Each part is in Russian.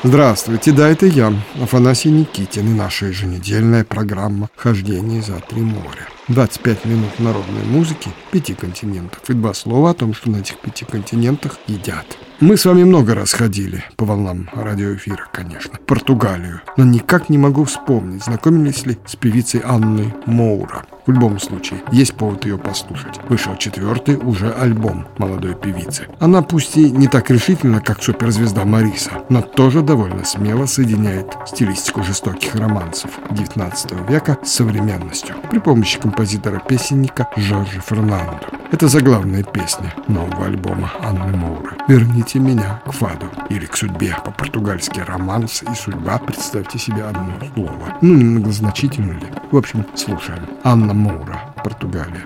Здравствуйте, да, это я, Афанасий Никитин, и наша еженедельная программа «Хождение за три моря». 25 минут народной музыки 5 континентов и 2 слова о том, что на этих 5 континентах едят. Мы с вами много раз ходили, по волнам радиоэфира, конечно, в Португалию, но никак не могу вспомнить, знакомились ли с певицей Анной Моура. В любом случае, есть повод ее послушать. Вышел 4-й уже альбом молодой певицы. Она пусть и не так решительно, как суперзвезда Мариса, но тоже довольно смело соединяет стилистику жестоких романсов XIX века с современностью при помощи композитора-песенника Жоржа Фернандо. Это заглавная песня нового альбома Анны Моуры «Верните меня к фаду» или к судьбе, по-португальски романс и судьба, представьте себе одно слово. Многозначительно ли? В общем, слушаем. Анна Моура, Португалия.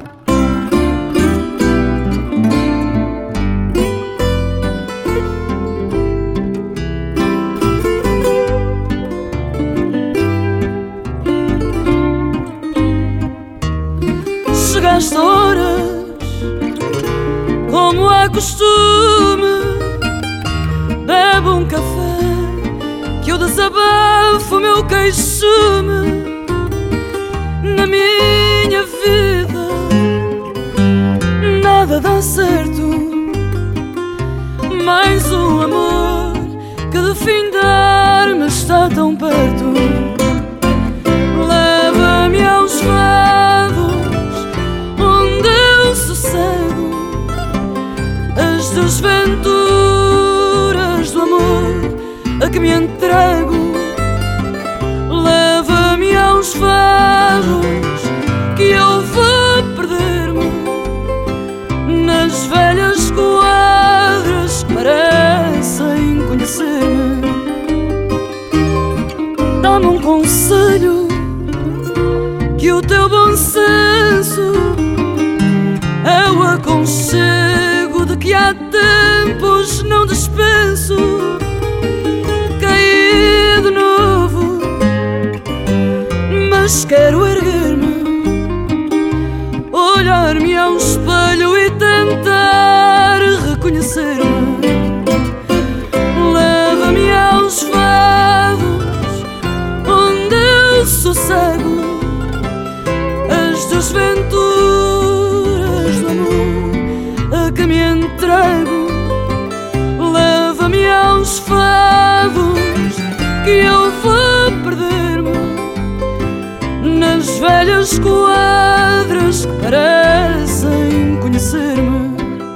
Chegaste a horas, como é costume, bebe café, que eu desabafo meu queixume. Na minha vida nada dá certo, mais amor que de findar-me está tão perto. Leva-me aos fados onde eu sossego as desventuras do amor a que me entrego. Leva-me aos fados que eu vou perder-me nas velhas quadras que parecem conhecer-me. Dá-me conselho que o teu bom senso é o aconchego de que há tempos não dispenso. Caí de novo, mas quero erguer-me, olhar-me ao espelho e tentar reconhecer-me. Leva-me aos fados onde eu sossego as desventuras do amor a que me entrego. Leva-me aos fados que eu vou perder-me nas velhas quadras que parecem conhecer-me.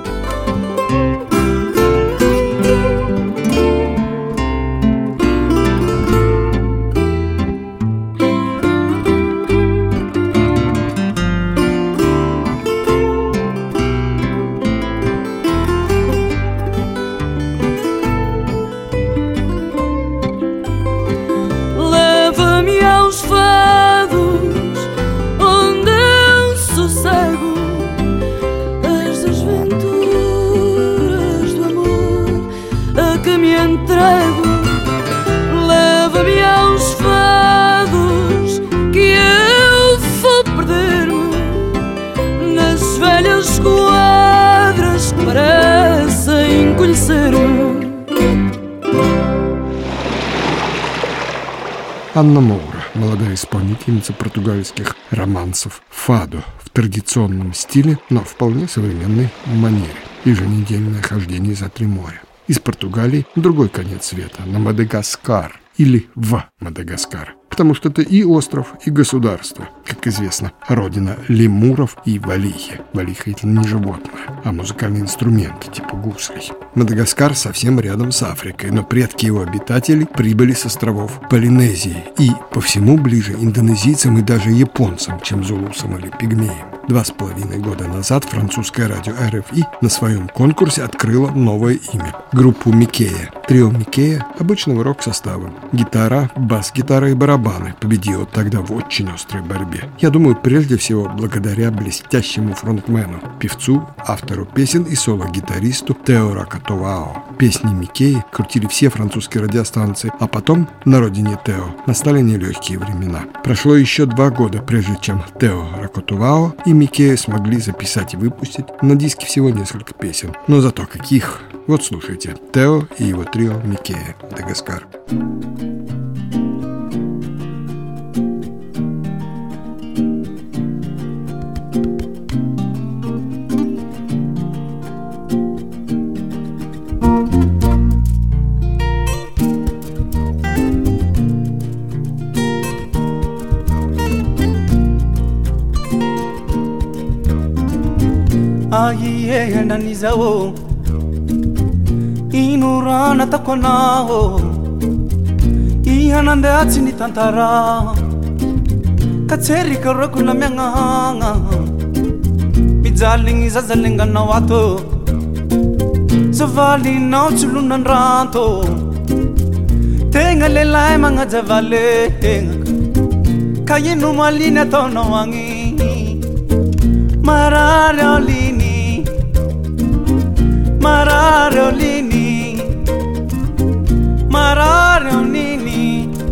Leva-me aos fados onde eu sossego as desventuras do amor a que me entrego. Leva-me aos fados que eu vou perder-me nas velhas quadras que parecem conhecer-me. Анна Моура, молодая исполнительница португальских романсов «Фадо» в традиционном стиле, но вполне современной манере. Еженедельное хождение за три моря. Из Португалии в другой конец света, на Мадагаскар или в Мадагаскар. Потому что это и остров, и государство, как известно, родина лемуров и валихи. Валиха — это не животное, а музыкальный инструмент, типа гуслей. Мадагаскар совсем рядом с Африкой, но предки его обитателей прибыли с островов Полинезии и по всему ближе индонезийцам и даже японцам, чем зулусам или пигмеям. 2,5 года назад французское радио РФИ на своем конкурсе открыло новое имя – группу Микея. Трио Микея обычного рок-состава. Гитара, бас-гитара и барабаны победило тогда в очень острой борьбе. Я думаю, прежде всего благодаря блестящему фронтмену, певцу, автору песен и соло-гитаристу Тео Ракатуао. Песни Микеи крутили все французские радиостанции, а потом на родине Тео настали нелегкие времена. Прошло еще 2 года, прежде чем Тео Ракотувао и Микея смогли записать и выпустить на диске всего несколько песен. Но зато каких! Вот слушайте, Тео и его трио Микея, Мадагаскар. Aye nanizao inurana takonao ihanande atsini tantara katseri karokula mianganga mijaling izazalengana wato zavali nao tsulunan ranto tenga lelai mga javale kayinu malina tono wangi Mararolini, Mararolini, Mararolini.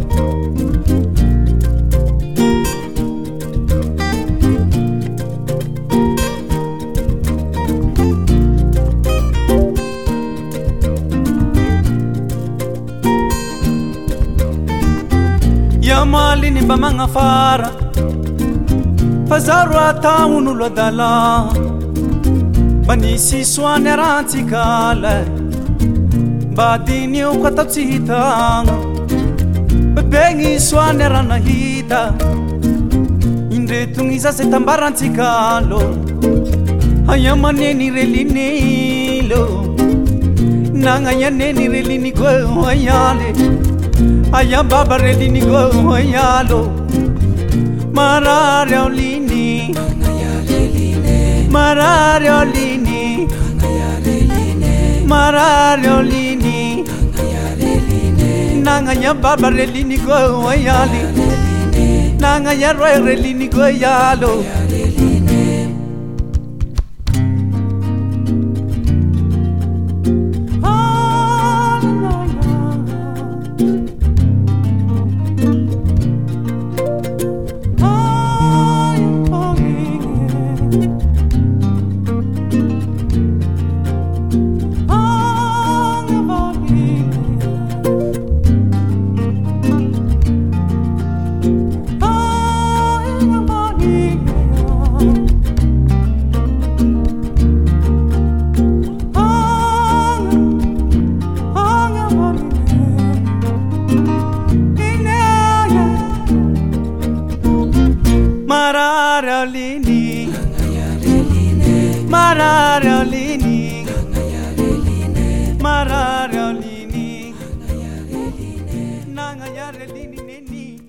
Yamalini bamanga fara Pazarwa taunu lodala Banisi swane rantikale Badini ukatatsitanga Bebengi swane ranahita Indretungiza setambarantikalo Ayamaneni relinilo Nangayaneni relini go ayale Ayambaba relini go ayalo Mararolini, Mararolini, Mararolini, Nangaya baba relini go ayali, Nangaya relini go ayalo. Mararolini, Mararolini, Mararolini, Nangayarelini.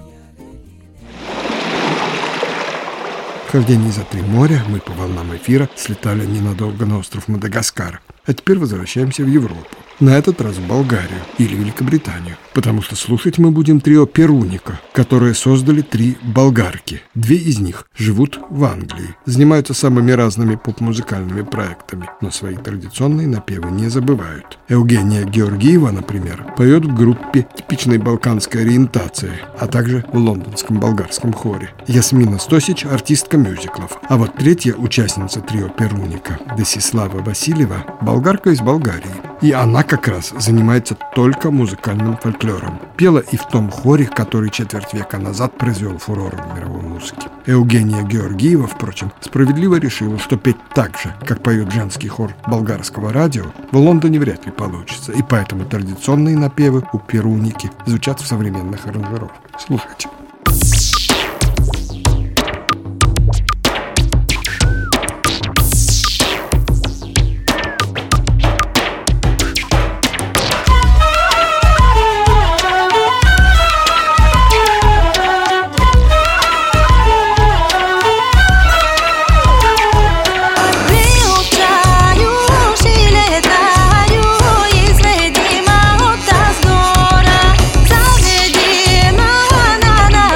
Хождение за 3 моря мы по волнам эфира слетали ненадолго на остров Мадагаскар. А теперь возвращаемся в Европу. На этот раз в Болгарию или Великобританию. Потому что слушать мы будем трио Перуника, которые создали 3 болгарки. 2 из них живут в Англии. Занимаются самыми разными поп-музыкальными проектами, но свои традиционные напевы не забывают. Евгения Георгиева, например, поет в группе типичной балканской ориентации, а также в лондонском болгарском хоре. Ясмина Стосич – артистка мюзиклов. А вот 3-я участница трио Перуника, Десислава Васильева, болгарка из Болгарии. И она как раз занимается только музыкальным фольклором. Пела и в том хоре, который четверть века назад произвел фурор в мировой музыке. Евгения Георгиева, впрочем, справедливо решила, что петь так же, как поет женский хор болгарского радио, в Лондоне вряд ли получится. И поэтому традиционные напевы у Перуники звучат в современных аранжировках. Слушайте. Na na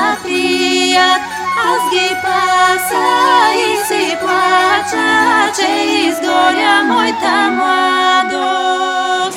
zapijat, azgi pasa i si plaća, će izgorja moj ta mladost.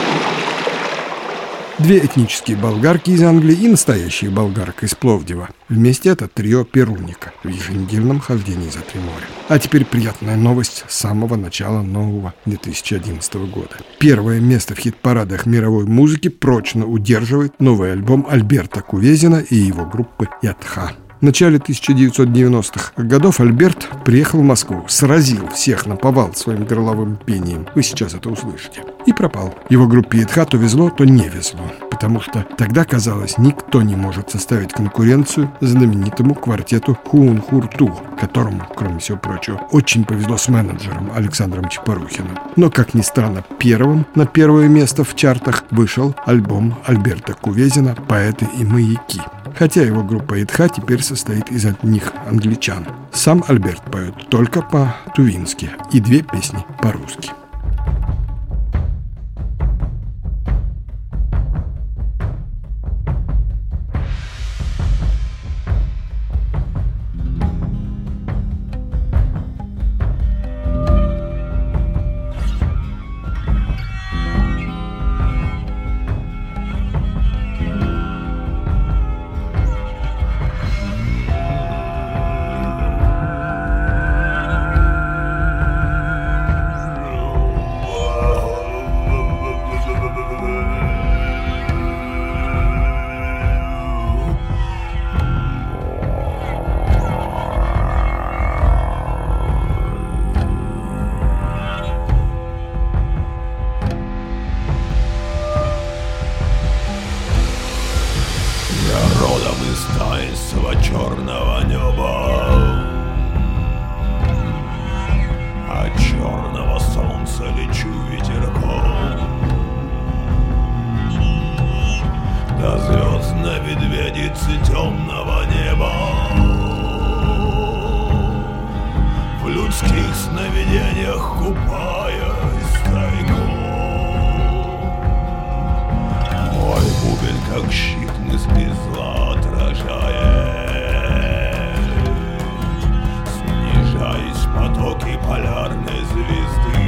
Две этнические болгарки из Англии и настоящая болгарка из Пловдива. Вместе это трио «Перуника» в еженедельном хождении за три моря. А теперь приятная новость с самого начала нового 2011 года. Первое место в хит-парадах мировой музыки прочно удерживает новый альбом Альберта Кувезина и его группы «Ятха». В начале 1990-х годов Альберт приехал в Москву, сразил всех наповал своим горловым пением. Вы сейчас это услышите. И пропал. Его группе «Ятха» то везло, то не везло. Потому что тогда, казалось, никто не может составить конкуренцию знаменитому квартету Хуун-Хурту, которому, кроме всего прочего, очень повезло с менеджером Александром Чапорухиным. Но, как ни странно, первым на первое место в чартах вышел альбом Альберта Кувезина «Поэты и маяки». Хотя его группа «Ятха» теперь состоит из одних англичан. Сам Альберт поет только по-тувински и 2 песни по-русски. Черного неба, от черного солнца лечу ветерком. До звезд на медведице темного неба, в людских сновидениях купаясь тайком. Мой бубен, как щит, мысли зла отражает, снижаясь в потоки полярной звезды.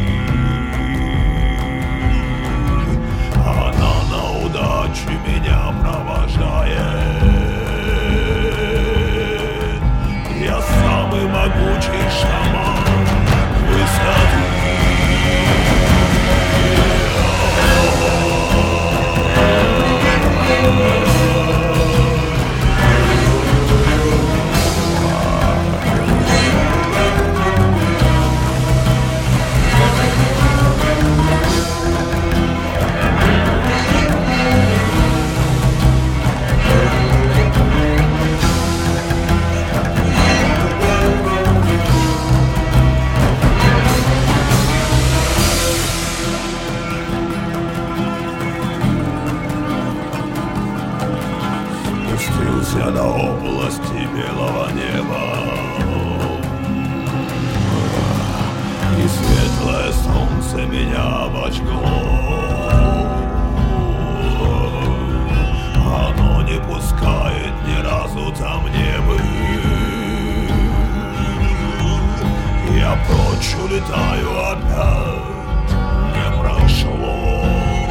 Она на удачу меня провожает. Я самый могучий шаман высоты. Спустился до области белого неба, и светлое солнце меня обожгло. Оно не пускает ни разу там не быть. Я прочь улетаю опять, не прошло.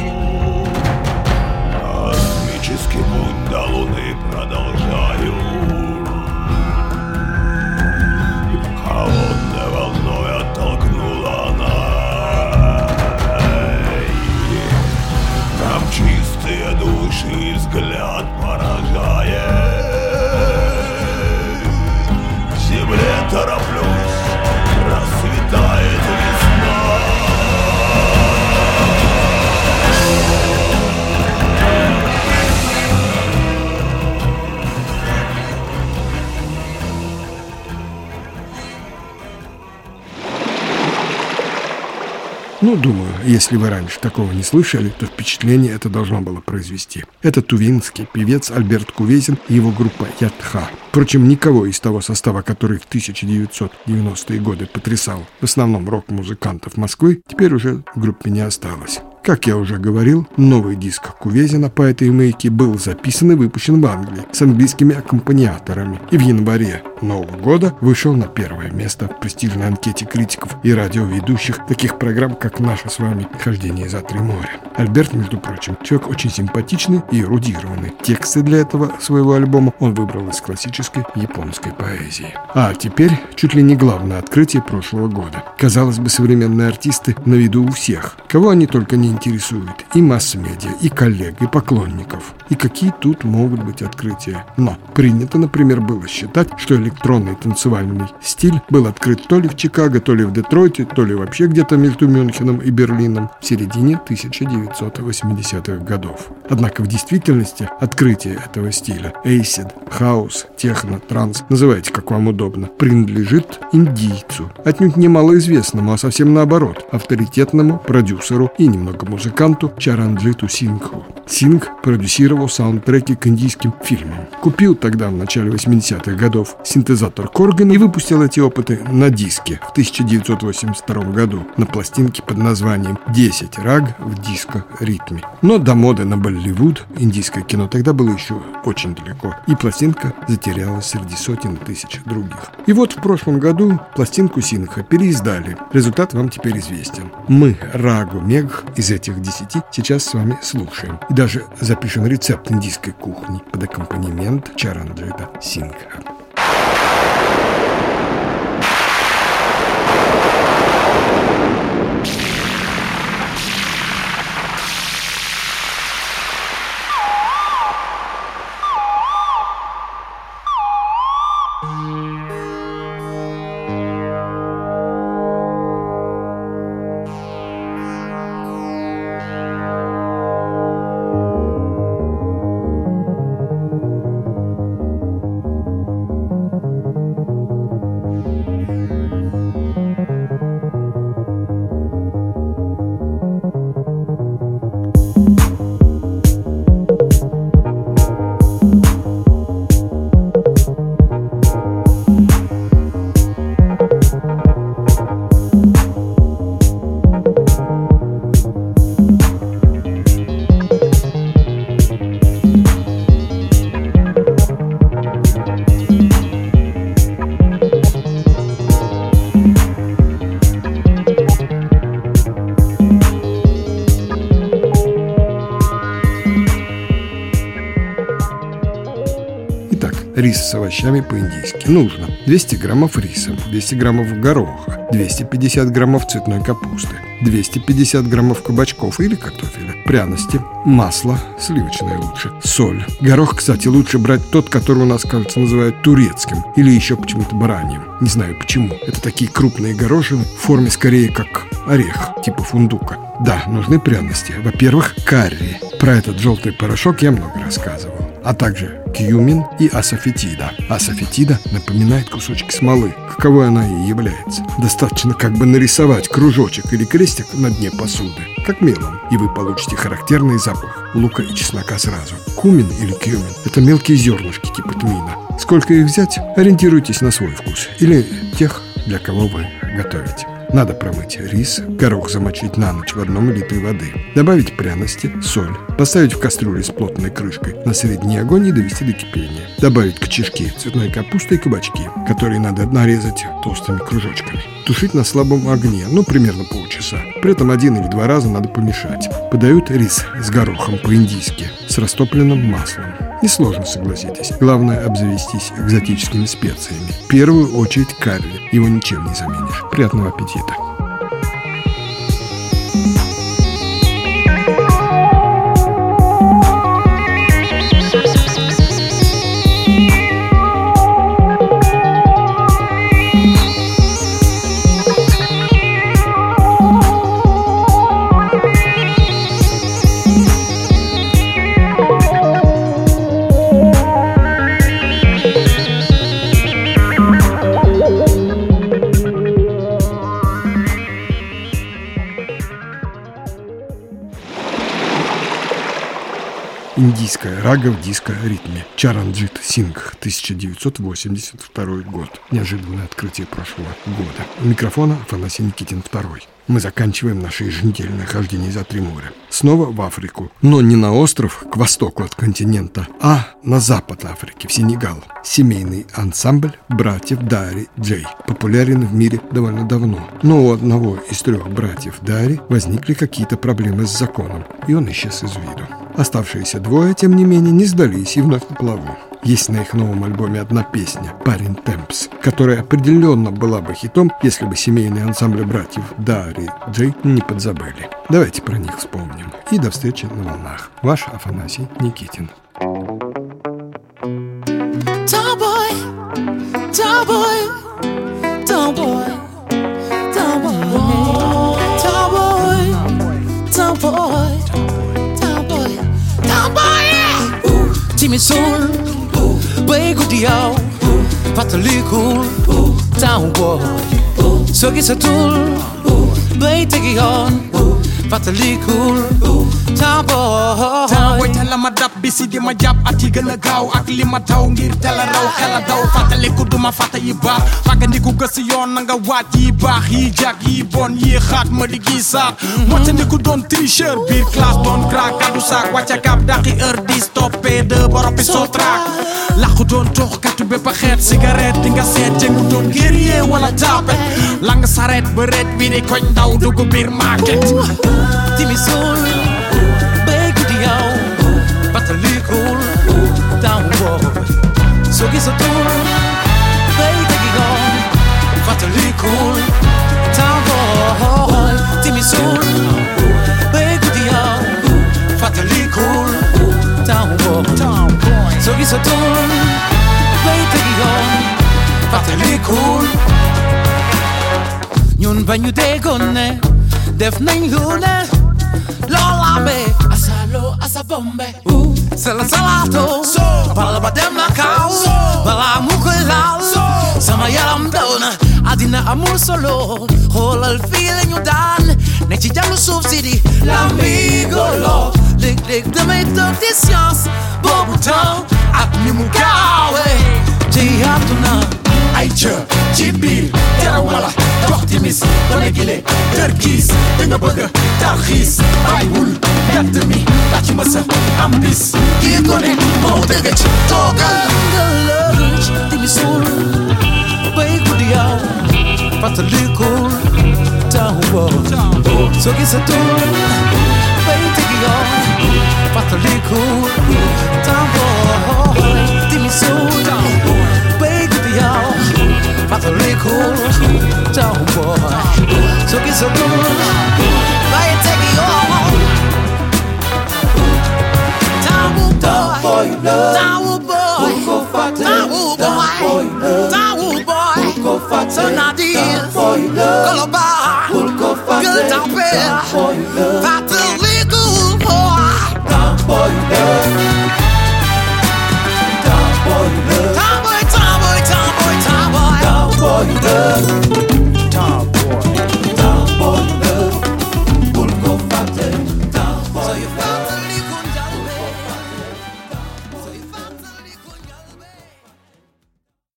Космический путь до Луны продолжаю. Холодной волной оттолкнула она. Там чистые души и взгляд поражает. К земле тороплюсь, расцветает весна. Ну, думаю, если вы раньше такого не слышали, то впечатление это должно было произвести. Это тувинский певец Альберт Кувезин и его группа «Ятха». Впрочем, никого из того состава, который в 1990-е годы потрясал в основном рок-музыкантов Москвы, теперь уже в группе не осталось. Как я уже говорил, новый диск Кувезина по этой мейке был записан и выпущен в Англии с английскими аккомпаниаторами. И в январе Нового года вышел на первое место в престижной анкете критиков и радиоведущих таких программ, как «Наше с вами хождение за три моря». Альберт, между прочим, человек очень симпатичный и эрудированный. Тексты для этого своего альбома он выбрал из классической японской поэзии. А теперь чуть ли не главное открытие прошлого года. Казалось бы, современные артисты на виду у всех. Кого они только не интересуют. И масс-медиа, и коллег, и поклонников. И какие тут могут быть открытия. Но принято, например, было считать, что электронный танцевальный стиль был открыт то ли в Чикаго, то ли в Детройте, то ли вообще где-то между Мюнхеном и Берлином в середине 1980-х годов. Однако в действительности открытие этого стиля — эйсид, хаус, техно, транс, называйте как вам удобно, принадлежит индийцу, отнюдь не малоизвестному, а совсем наоборот, авторитетному продюсеру и немного музыканту Чаранджиту Сингху. Сингх продюсировал саундтреки к индийским фильмам. Купил тогда в начале 80-х годов синтезатор Корган и выпустил эти опыты на диске в 1982 году на пластинке под названием «10 раг в диско-ритме». Но до моды на Болливуд индийское кино тогда было еще очень далеко, и пластинка затерялась среди сотен тысяч других. И вот в прошлом году пластинку Сингха переиздали. Результат вам теперь известен. Мы рагу мег из этих 10 сейчас с вами слушаем. И даже запишем рецепт индийской кухни под аккомпанемент Чаранджита Сингха. Рис с овощами по-индийски. Нужно 200 граммов риса, 200 граммов гороха, 250 граммов цветной капусты, 250 граммов кабачков или картофеля, пряности, масло, сливочное лучше, соль. Горох, кстати, лучше брать тот, который у нас, кажется, называют турецким или еще почему-то бараньим. Не знаю почему. Это такие крупные горошины в форме скорее как орех, типа фундука. Да, нужны пряности. Во-первых, карри. Про этот желтый порошок я много рассказывал. А также кьюмин и асафетида. Асафетида напоминает кусочки смолы, каковой она и является. Достаточно как бы нарисовать кружочек или крестик на дне посуды, как мелом, и вы получите характерный запах лука и чеснока сразу. Кумин или кьюмин – это мелкие зернышки типа тмина. Сколько их взять, ориентируйтесь на свой вкус или тех, для кого вы готовите. Надо промыть рис, горох замочить на ночь в 1 литре воды, добавить пряности, соль, поставить в кастрюлю с плотной крышкой на средний огонь и довести до кипения. Добавить к чешке цветной капусты и кабачки, которые надо нарезать толстыми кружочками. Тушить на слабом огне, примерно полчаса. При этом 1 или 2 раза надо помешать. Подают рис с горохом по-индийски, с растопленным маслом. Несложно, согласитесь. Главное обзавестись экзотическими специями. В первую очередь карри. Его ничем не заменишь. Приятного аппетита! индийская рага в диско-ритме. Чаранджит Сингх, 1982 год. Неожиданное открытие прошлого года. У микрофона Афанасий Никитин II. Мы заканчиваем наше еженедельное хождение за 3 моря. Снова в Африку, но не на остров к востоку от континента, а на запад Африки, в Сенегал. Семейный ансамбль братьев Дари Джей популярен в мире довольно давно. Но у одного из 3 братьев Дари возникли какие-то проблемы с законом, и он исчез из виду. Оставшиеся 2, тем не менее, не сдались и вновь на плаву. Есть на их новом альбоме одна песня «Парин Темпс», которая определенно была бы хитом, если бы семейный ансамбль братьев Дари Джей не подзабыли. Давайте про них вспомним. И до встречи на волнах. Ваш Афанасий Никитин. Timisul, bay gudiyaw, fatalikul, town boy. Sogi satul, bay tegiyon, fatalikul, town boy. Town boy tala madap bisi di ma jàpp ati gëna gaaw ak li ma taw ngir tala raw xela daw fataliku duma fata yi baax fagandiku gëss yoon nga waat yi baax yi jak yi bon yi xaat ma di gisaat motandiku doon tricheur biir classe doon crack kadu saak wàcca kap daqi heure di stoppé de boropi so track laqu doon tox katu bépp xeet cigarette di nga seet jëngu doon guerrier wala tapet lang saret ba ret bi di koñ ndaw dugg biir market timisul bay gudiyaw fatalikul down boy sogi satul bay tegiyon fatalikul down boy timisul bay gudiyaw fatalikul down boy sogi satul bay tegiyon fatalikul ñun bañu déggoon ne def nañ lu ne lola be asalo asabombe sala salato bala ba dem na kaw bala mu koy laal sama yaram daw na àddina amul solo xoolal fii la ñu daan ne ci jàllu suuf si di l'amigolo léeg-léeg damay toog di science boobu temps ak ni mu gaawee ci àdduna ay ca ci biir teraw ma la dox timis ba ne gile kër kiis da nga bëgg tarxiis bàyyiwul gàtt mi la ci mësa am bis kii gone moo dëgg ci toogal timisul bay guddi yaw fatalikul tahu boo soo gisatul bay tegi yow fatalikul tahu boo timisul bay guddi yaw fatalikul tahu boo soo gisatul bay tegi yow tahu boy tahu boy tahu boy tahu boy Sonadir Koloba Gul Tampere Fatalikul boy